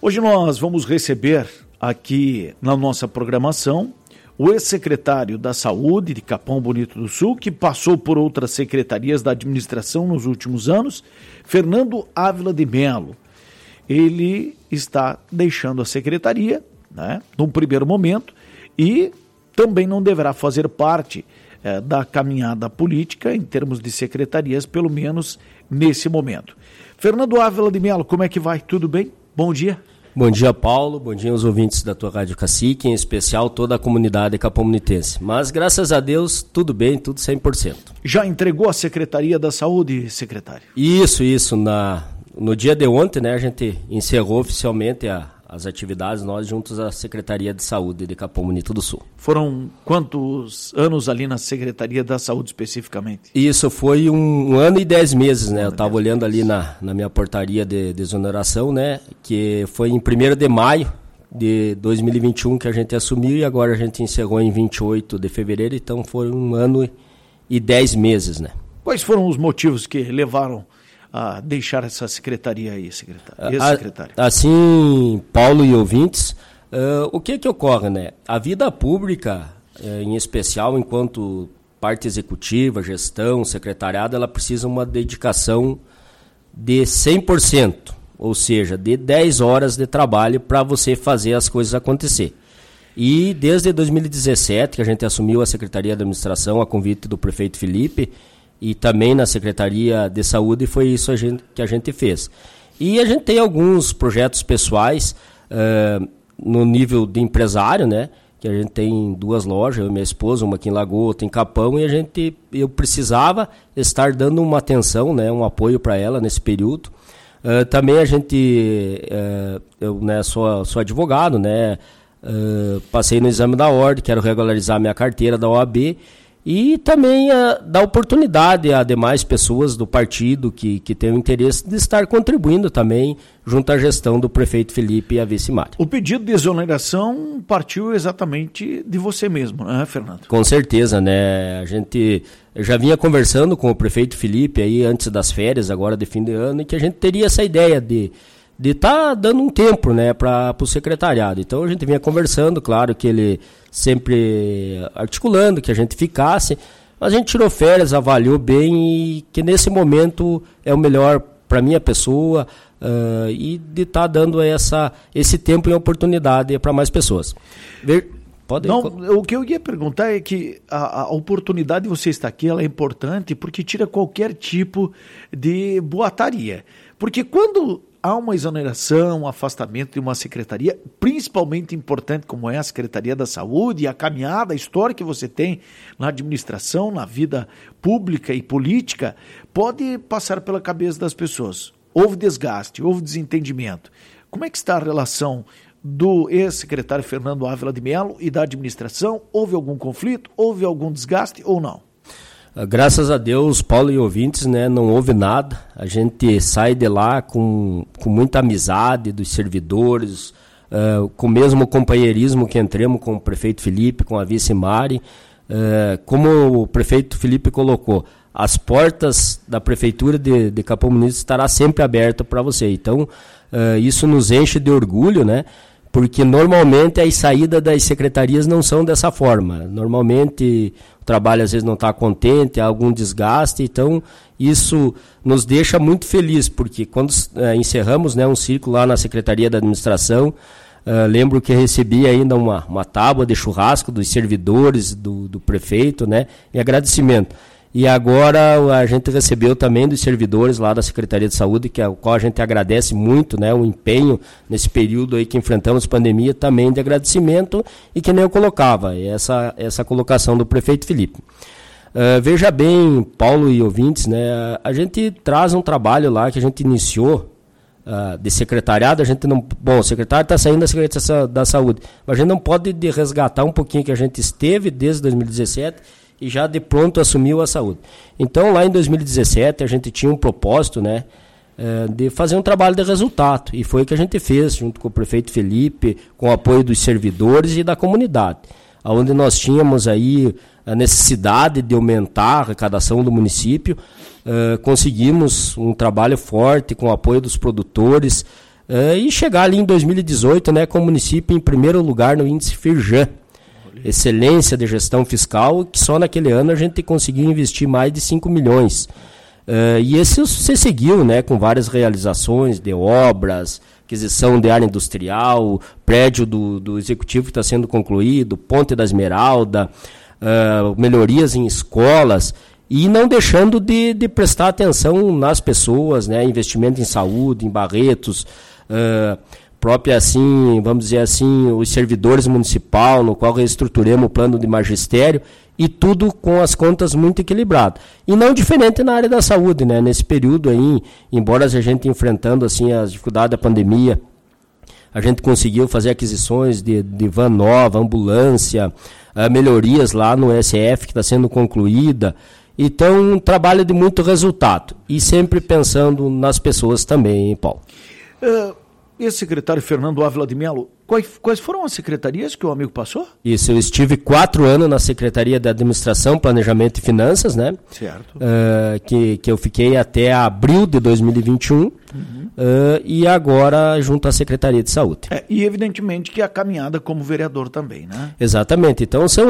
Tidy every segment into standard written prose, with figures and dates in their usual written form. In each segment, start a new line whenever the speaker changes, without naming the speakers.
Hoje nós vamos receber aqui na nossa programação o ex-secretário da Saúde de Capão Bonito do Sul, que passou por outras secretarias da administração nos últimos anos, Fernando Ávila de Melo. Ele está deixando a secretaria, né, num primeiro momento, e também não deverá fazer parte da caminhada política em termos de secretarias, pelo menos nesse momento. Fernando Ávila de Melo, como é que vai? Tudo bem? Bom dia.
Bom dia, Paulo. Bom dia aos ouvintes da tua Rádio Cacique, em especial toda a comunidade capomonitense. Mas, graças a Deus, tudo bem, tudo 100%.
Já entregou a Secretaria da Saúde, secretário?
Isso. No dia de ontem, né, a gente encerrou oficialmente as atividades, nós juntos à Secretaria de Saúde de Capão Bonito do Sul. Foram
quantos anos ali na Secretaria da Saúde especificamente?
Isso, foi um ano e 10 meses, né? Eu estava olhando ali na minha portaria de exoneração, né? Que foi em 1º de maio de 2021 que a gente assumiu e agora a gente encerrou em 28 de fevereiro, então foi um ano e 10 meses, né?
Quais foram os motivos que levaram a deixar essa secretaria aí, secretário?
Assim, Paulo e ouvintes, o que ocorre, né? A vida pública, em especial enquanto parte executiva, gestão, secretariado, ela precisa uma dedicação de 100%, ou seja, de 10 horas de trabalho para você fazer as coisas acontecer. E desde 2017, que a gente assumiu a Secretaria de Administração, a convite do prefeito Felipe, e também na Secretaria de Saúde, foi isso que a gente fez. E a gente tem alguns projetos pessoais no nível de empresário, né? Que a gente tem 2 lojas, eu e minha esposa, uma aqui em Lagoa, outra em Capão, e eu precisava estar dando uma atenção, né? Um apoio para ela nesse período. Também a gente, eu, né, sou advogado, né? Passei no exame da ordem, quero regularizar minha carteira da OAB, e também dar oportunidade a demais pessoas do partido que tenham interesse de estar contribuindo também junto à gestão do prefeito Felipe e a vice Mari.
O pedido de exoneração partiu exatamente de você mesmo, né, Fernando?
Com certeza, né? A gente já vinha conversando com o prefeito Felipe aí antes das férias, agora de fim de ano, e que a gente teria essa ideia de estar dando um tempo, né, para o secretariado. Então a gente vinha conversando, claro que ele sempre articulando que a gente ficasse, mas a gente tirou férias, avaliou bem e que nesse momento é o melhor para minha pessoa e de estar dando esse tempo e oportunidade para mais pessoas.
O que eu ia perguntar é que a oportunidade de você estar aqui ela é importante porque tira qualquer tipo de boataria. Porque quando há uma exoneração, um afastamento de uma secretaria, principalmente importante como é a Secretaria da Saúde, e a caminhada, a história que você tem na administração, na vida pública e política, pode passar pela cabeça das pessoas. Houve desgaste, houve desentendimento. Como é que está a relação do ex-secretário Fernando Ávila de Melo e da administração? Houve algum conflito? Houve algum desgaste ou não?
Graças a Deus, Paulo e ouvintes, né, não houve nada. A gente sai de lá com muita amizade dos servidores, com o mesmo companheirismo que entramos com o prefeito Felipe, com a vice Mari. Como o prefeito Felipe colocou, as portas da prefeitura de Capão Bonito estará sempre aberta para você. Então, isso nos enche de orgulho, né? Porque normalmente as saídas das secretarias não são dessa forma. Normalmente o trabalho às vezes não está contente, há algum desgaste, então isso nos deixa muito felizes, porque quando encerramos, né, um ciclo lá na Secretaria da Administração, lembro que recebi ainda uma tábua de churrasco dos servidores do prefeito, né, em agradecimento. E agora a gente recebeu também dos servidores lá da Secretaria de Saúde, ao qual a gente agradece muito, né, o empenho nesse período aí que enfrentamos pandemia, também de agradecimento, e que nem eu colocava, essa colocação do prefeito Felipe. Veja bem, Paulo e ouvintes, né, a gente traz um trabalho lá que a gente iniciou de secretariado, a gente não... Bom, o secretário está saindo da Secretaria da Saúde, mas a gente não pode resgatar um pouquinho que a gente esteve desde 2017 e já de pronto assumiu a saúde. Então, lá em 2017, a gente tinha um propósito, né, de fazer um trabalho de resultado, e foi o que a gente fez, junto com o prefeito Felipe, com o apoio dos servidores e da comunidade, onde nós tínhamos aí a necessidade de aumentar a arrecadação do município. Conseguimos um trabalho forte com o apoio dos produtores, e chegar ali em 2018, né, com o município em primeiro lugar no índice Firjan, excelência de gestão fiscal, que só naquele ano a gente conseguiu investir mais de 5 milhões. E esse se seguiu, né, com várias realizações de obras, aquisição de área industrial, prédio do executivo que está sendo concluído, Ponte da Esmeralda, melhorias em escolas, e não deixando de prestar atenção nas pessoas, né, investimento em saúde, em Barretos, própria, assim, vamos dizer assim, os servidores municipal, no qual reestruturamos o plano de magistério, e tudo com as contas muito equilibradas. E não diferente na área da saúde, né? Nesse período aí, embora a gente enfrentando assim as dificuldades da pandemia, a gente conseguiu fazer aquisições de van nova, ambulância, melhorias lá no SF que está sendo concluída. Então, um trabalho de muito resultado. E sempre pensando nas pessoas também, hein, Paulo?
Ex-secretário Fernando Ávila de Melo, quais foram as secretarias que o amigo passou?
Isso, eu estive 4 anos na Secretaria de Administração, Planejamento e Finanças, né?
Certo.
Que eu fiquei até abril de 2021, e agora junto à Secretaria de Saúde.
E evidentemente que a caminhada como vereador também, né?
Exatamente, então são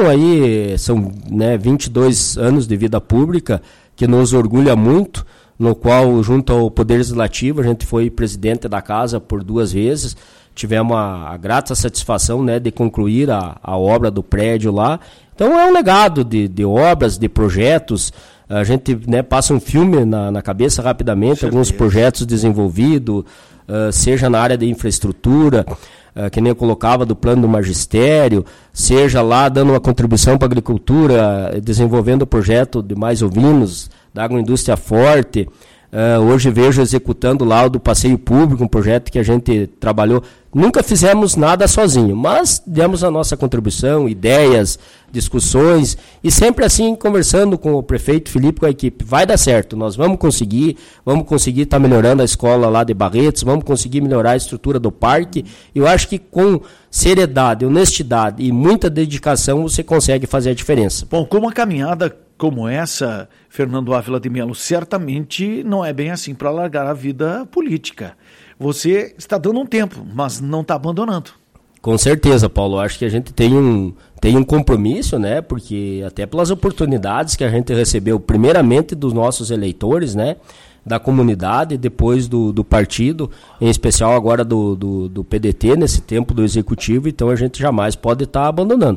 22 anos de vida pública que nos orgulha muito, no qual, junto ao Poder Legislativo, a gente foi presidente da casa por 2 vezes, tivemos a grata satisfação, né, de concluir a obra do prédio lá. Então é um legado de obras, de projetos. A gente, né, passa um filme na cabeça rapidamente, alguns projetos desenvolvidos, seja na área de infraestrutura, que nem eu colocava do plano do magistério, seja lá dando uma contribuição para a agricultura, desenvolvendo o projeto de mais ovinos, da agroindústria forte. Hoje vejo executando lá o do passeio público, um projeto que a gente trabalhou. Nunca fizemos nada sozinho, mas demos a nossa contribuição, ideias, discussões, e sempre assim conversando com o prefeito Felipe, com a equipe. Vai dar certo, nós vamos conseguir estar melhorando a escola lá de Barretos, vamos conseguir melhorar a estrutura do parque. Eu acho que com seriedade, honestidade e muita dedicação você consegue fazer a diferença.
Bom, com uma caminhada como essa, Fernando Ávila de Melo, certamente não é bem assim para largar a vida política. Você está dando um tempo, mas não está abandonando.
Com certeza, Paulo. Acho que a gente tem um compromisso, né? Porque até pelas oportunidades que a gente recebeu, primeiramente dos nossos eleitores, né? Da comunidade, depois do partido, em especial agora do PDT, nesse tempo do Executivo, então a gente jamais pode estar abandonando.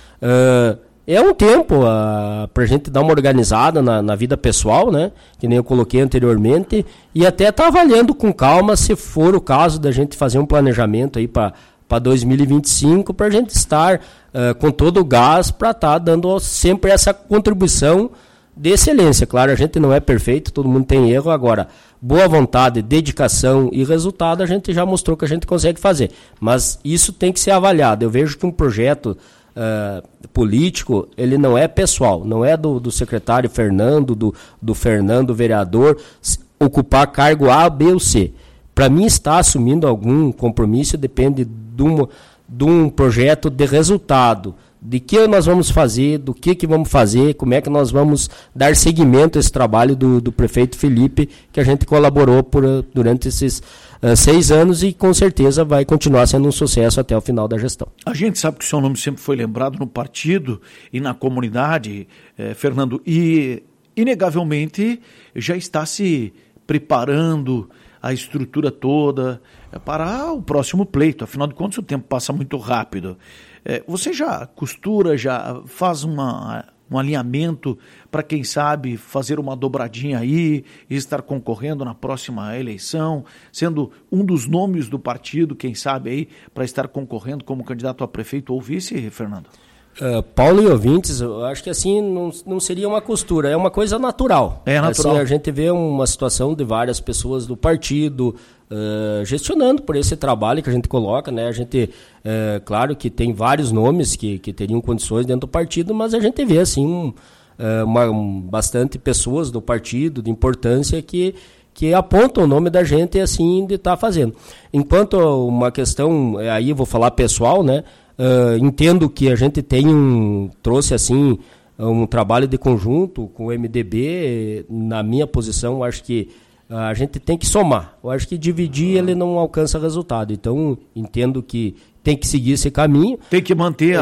É um tempo para a gente dar uma organizada na vida pessoal, né? Que nem eu coloquei anteriormente, e até estar avaliando com calma se for o caso da gente fazer um planejamento aí para 2025, para a gente estar com todo o gás para estar dando sempre essa contribuição de excelência. Claro, a gente não é perfeito, todo mundo tem erro. Agora, boa vontade, dedicação e resultado a gente já mostrou que a gente consegue fazer. Mas isso tem que ser avaliado. Eu vejo que um projeto político, ele não é pessoal, não é do secretário Fernando, do Fernando vereador, ocupar cargo A, B ou C. Para mim, estar assumindo algum compromisso depende de um projeto de resultado, de que nós vamos fazer, do que vamos fazer, como é que nós vamos dar seguimento a esse trabalho do prefeito Felipe, que a gente colaborou durante esses 6 anos e com certeza vai continuar sendo um sucesso até o final da gestão.
A gente sabe que o seu nome sempre foi lembrado no partido e na comunidade, Fernando, e inegavelmente já está se preparando a estrutura toda para o próximo pleito. Afinal de contas, o tempo passa muito rápido. Você já costura, já faz um alinhamento para, quem sabe, fazer uma dobradinha aí e estar concorrendo na próxima eleição, sendo um dos nomes do partido, quem sabe, aí para estar concorrendo como candidato a prefeito ou vice, Fernando?
Paulo e ouvintes, eu acho que assim não seria uma costura, é uma coisa natural.
É natural.
Assim, a gente vê uma situação de várias pessoas do partido gestionando por esse trabalho que a gente coloca, né? A gente, claro que tem vários nomes que teriam condições dentro do partido, mas a gente vê assim bastante pessoas do partido de importância que apontam o nome da gente assim de estar fazendo. Enquanto uma questão, aí eu vou falar pessoal, né? Entendo que a gente trouxe assim um trabalho de conjunto com o MDB. Na minha posição, acho que A gente tem que somar. Eu acho que dividir ele não alcança resultado. Então, entendo que tem que seguir esse caminho.
Tem que manter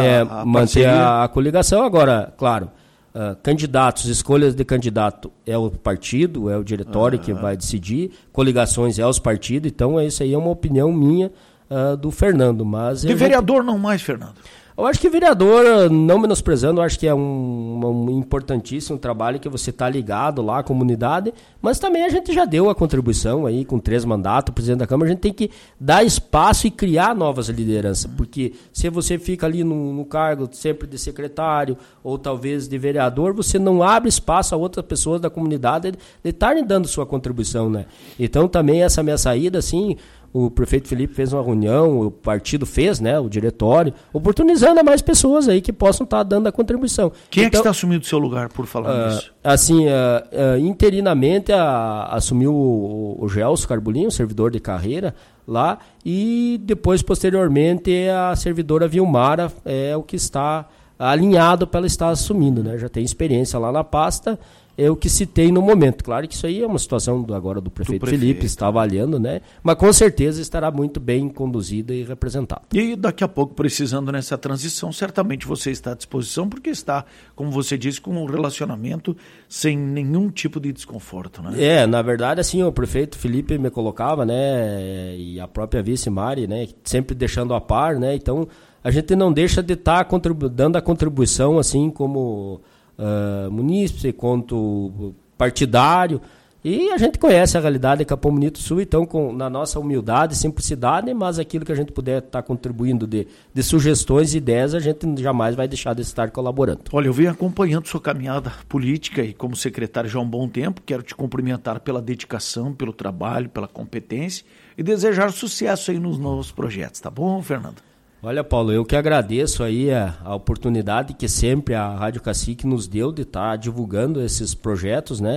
a coligação. Agora, claro, candidatos, escolhas de candidato é o partido, é o diretório que vai decidir. Coligações é os partidos. Então, isso aí é uma opinião minha do Fernando. Mas
de vereador não mais, Fernando?
Eu acho que vereador, não menosprezando, eu acho que é um importantíssimo trabalho que você está ligado lá à comunidade, mas também a gente já deu a contribuição aí com 3 mandatos, o presidente da Câmara, a gente tem que dar espaço e criar novas lideranças, porque se você fica ali no cargo sempre de secretário ou talvez de vereador, você não abre espaço a outras pessoas da comunidade de estarem dando sua contribuição, né? Então também essa minha saída, assim, o prefeito Felipe fez uma reunião, o partido fez, né, o diretório, oportunizando a mais pessoas aí que possam estar dando a contribuição.
Quem é que está assumindo o seu lugar, por falar nisso?
Assim, interinamente assumiu o Gelson Carbolinho, servidor de carreira lá, e depois, posteriormente, a servidora Vilmara é o que está alinhado para ela estar assumindo, né? Já tem experiência lá na pasta, é o que se tem no momento. Claro que isso aí é uma situação agora do prefeito Felipe, está avaliando, né? Mas com certeza estará muito bem conduzida e representada.
E daqui a pouco, precisando nessa transição, certamente você está à disposição, porque está, como você disse, com um relacionamento sem nenhum tipo de desconforto, né?
Na verdade, assim, o prefeito Felipe me colocava, né? E a própria vice Mari, né? Sempre deixando a par, né? Então, a gente não deixa de estar dando a contribuição, assim, como munícipe, quanto partidário, e a gente conhece a realidade de Capão Bonito Sul, então na nossa humildade, simplicidade, mas aquilo que a gente puder estar contribuindo de sugestões e ideias, a gente jamais vai deixar de estar colaborando.
Olha, eu venho acompanhando sua caminhada política e como secretário já há um bom tempo, quero te cumprimentar pela dedicação, pelo trabalho, pela competência e desejar sucesso aí nos novos projetos, tá bom, Fernando?
Olha, Paulo, eu que agradeço aí a oportunidade que sempre a Rádio Cacique nos deu de estar divulgando esses projetos, né?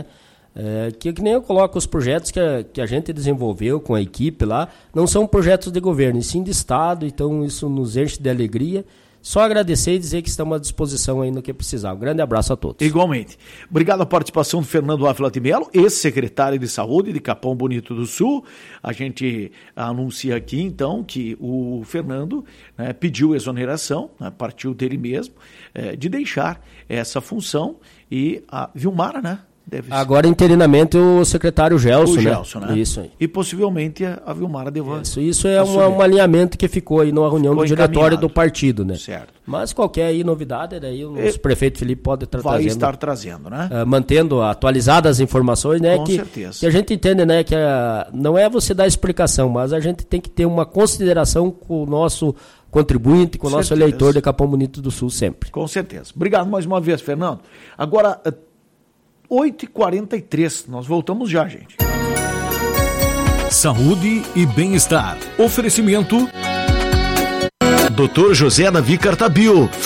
Que nem eu coloco, os projetos que a gente desenvolveu com a equipe lá, não são projetos de governo, e sim de Estado, então isso nos enche de alegria. Só agradecer e dizer que estamos à disposição aí no que precisar. Um grande abraço a todos.
Igualmente. Obrigado à participação do Fernando Ávila de Melo, ex-secretário de Saúde de Capão Bonito do Sul. A gente anuncia aqui, então, que o Fernando, né, pediu exoneração, né, partiu dele mesmo, de deixar essa função, e a Vilmara, né?
Agora, interinamente, o secretário Gelson,
né?
Isso aí.
E possivelmente a Vilmara deva...
Isso é um alinhamento que ficou aí numa reunião do diretório do partido, né?
Certo.
Mas qualquer aí novidade, daí o nosso prefeito Felipe pode estar trazendo.
Vai estar trazendo, né?
Mantendo atualizadas as informações, né?
Com certeza.
Que a gente entende, né? Que não é você dar explicação, mas a gente tem que ter uma consideração com o nosso contribuinte, com o nosso eleitor de Capão Bonito do Sul sempre.
Com certeza. Obrigado mais uma vez, Fernando. Agora... 8h43, nós voltamos já, gente.
Saúde e bem-estar. Oferecimento Dr. José Davi Cartabio.